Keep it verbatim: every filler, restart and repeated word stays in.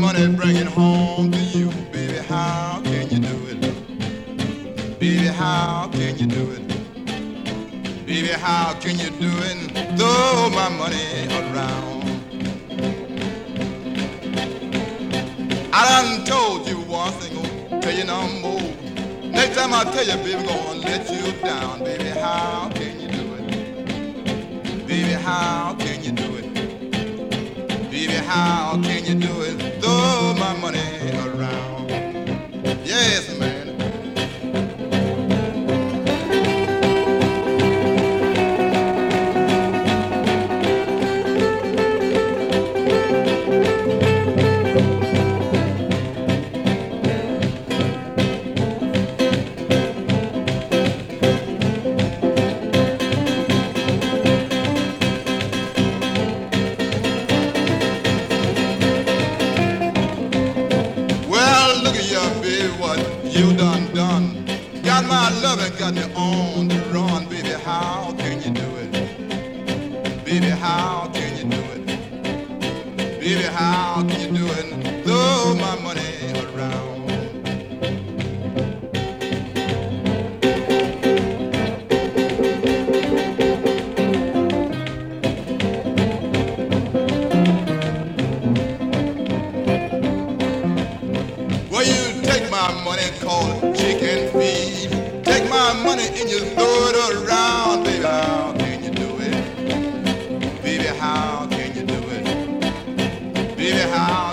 money, bring it home to you. Baby, how can you do it? Baby, how can you do it? Baby, how can you do it? Throw my money around. I done told you once, ain't gonna tell you no more. Next time I tell you, baby, gonna let you down. Baby, how can you do it? Baby, how can you do it? Baby, how can you do it? Throw my money around. Yes, man. You done done. Got my love and got me on the run. Baby, how can you do it? Baby, how can you do it? Baby, how can you do it? Throw my money around. Well, you take my money called chicken feed. Take my money and you throw it around. Baby, how can you do it? Baby, how can you do it? Baby, how